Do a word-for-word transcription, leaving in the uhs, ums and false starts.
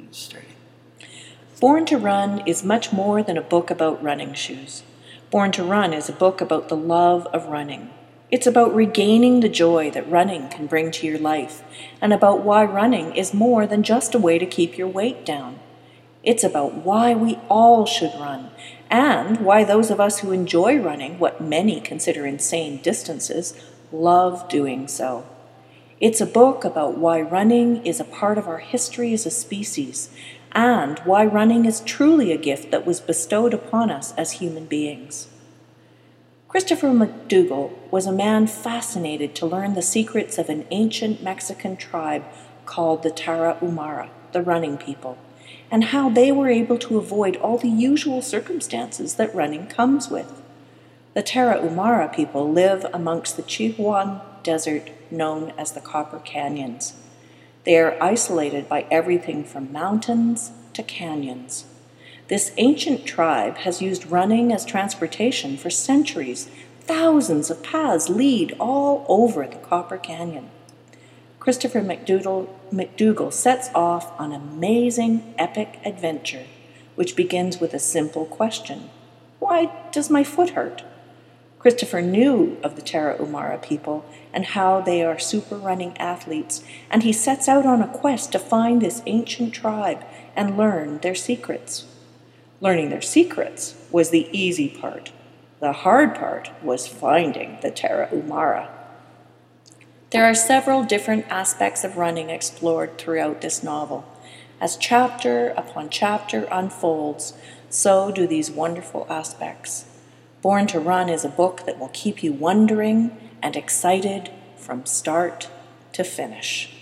starting. Born to Run is much more than a book about running shoes. Born to Run is a book about the love of running. It's about regaining the joy that running can bring to your life, and about why running is more than just a way to keep your weight down. It's about why we all should run, and why those of us who enjoy running what many consider insane distances love doing so. It's a book about why running is a part of our history as a species, and why running is truly a gift that was bestowed upon us as human beings. Christopher McDougall was a man fascinated to learn the secrets of an ancient Mexican tribe called the Tarahumara, the running people, and how they were able to avoid all the usual circumstances that running comes with. The Tarahumara people live amongst the Chihuahuan Desert known as the Copper Canyons. They are isolated by everything from mountains to canyons. This ancient tribe has used running as transportation for centuries. Thousands of paths lead all over the Copper Canyon. Christopher McDougall, McDougall sets off on an amazing, epic adventure, which begins with a simple question. Why does my foot hurt? Christopher knew of the Tarahumara people and how they are super running athletes, and he sets out on a quest to find this ancient tribe and learn their secrets. Learning their secrets was the easy part. The hard part was finding the Tarahumara. There are several different aspects of running explored throughout this novel. As chapter upon chapter unfolds, so do these wonderful aspects. Born to Run is a book that will keep you wondering and excited from start to finish.